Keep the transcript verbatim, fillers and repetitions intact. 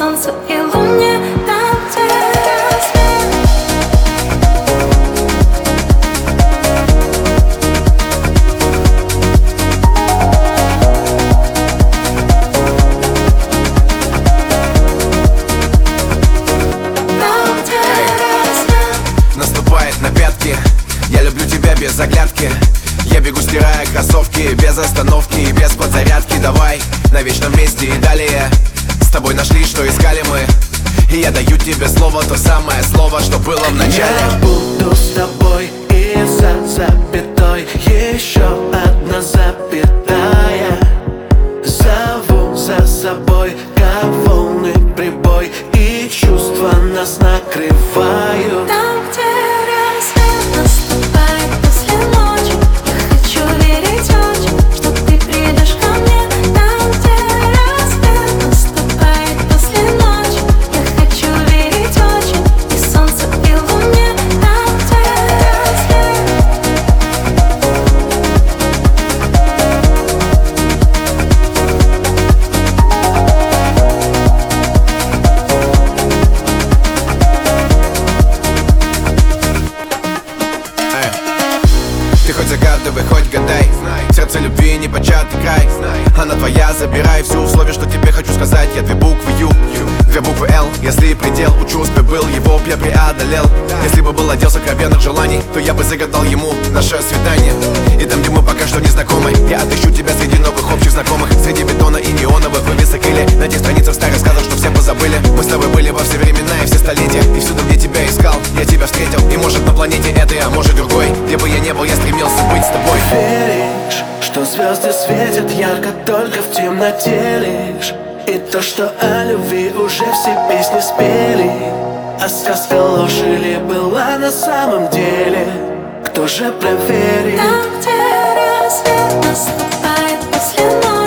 солнцу и луне, там, где рассвет. Там, где рассвет. Наступает на пятки, я люблю тебя без оглядки. Я бегу, стирая кроссовки, без остановки и без подзарядки. Давай на вечном месте и далее. С тобой нашли, что искали мы. И я даю тебе слово, то самое слово, что было в начале. Я буду с тобой и за запятой еще одна запятая. Зову за собой, как волны прибой, и чувства нас накрывают. Там, где рассвет наступает после ночи, я хочу верить очень, что ты придешь ко мне. Там, где рассвет наступает после ночи, я хочу верить очень и солнцу, и луне. Там, где рассвет. Ты хоть загадывай, хоть гадай, сердце любви не початый край. Она твоя, забирай всю. В слове, что тебе хочу сказать, я две буквы Ю, две буквы Л. Если предел у чувств был, его б я преодолел. Если бы был отдел сокровенных желаний, то я бы загадал ему наше свидание. И там, где мы пока что не знакомы, я отыщу тебя среди новых общих знакомых, среди бетона и неоновых вывесок или на тех страницах старых сказок, что все позабыли. Мы с тобой были во все времена и все столетия, и всюду, где тебя искал, я тебя встретил. И может на планете этой, а может другой, где бы я не был, я стремился быть с тобой. Веришь, что звезды светят ярко только в темноте лишь, и то, что о любви уже все песни спели. А сказка ложь или была на самом деле, кто же проверит? Там, где рассвет наступает после ночи,